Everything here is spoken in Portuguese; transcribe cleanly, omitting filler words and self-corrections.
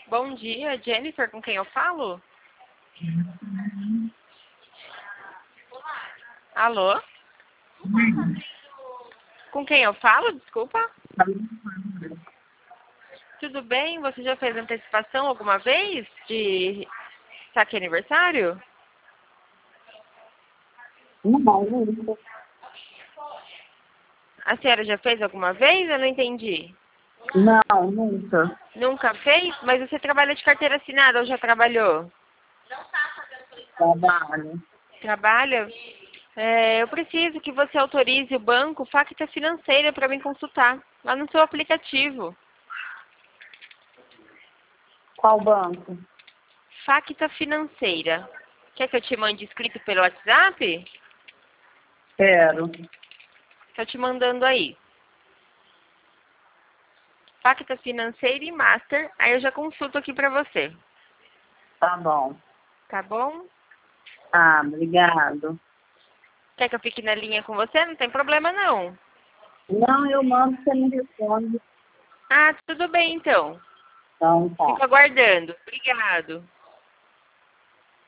Bom dia, Jennifer, com quem eu falo? Alô? Com quem eu falo? Desculpa. Tudo bem? Você já fez antecipação alguma vez de saque aniversário? Não, nunca. A senhora já fez alguma vez? Eu não entendi. Não, nunca. Nunca fez? Mas você trabalha de carteira assinada ou já trabalhou? Trabalho. Trabalha? Eu preciso que você autorize o banco Facta Financeira para mim consultar lá no seu aplicativo. Qual banco? Facta Financeira. Quer que eu te mande escrito pelo WhatsApp? Quero. Estou te mandando aí. Facta Financeira e Master. Aí eu já consulto aqui para você. Tá bom. Tá bom? Ah, obrigado. Quer que eu fique na linha com você? Não tem problema não. Não, eu mando, você me responde. Ah, tudo bem então. Então, tá. Fico aguardando. Obrigado.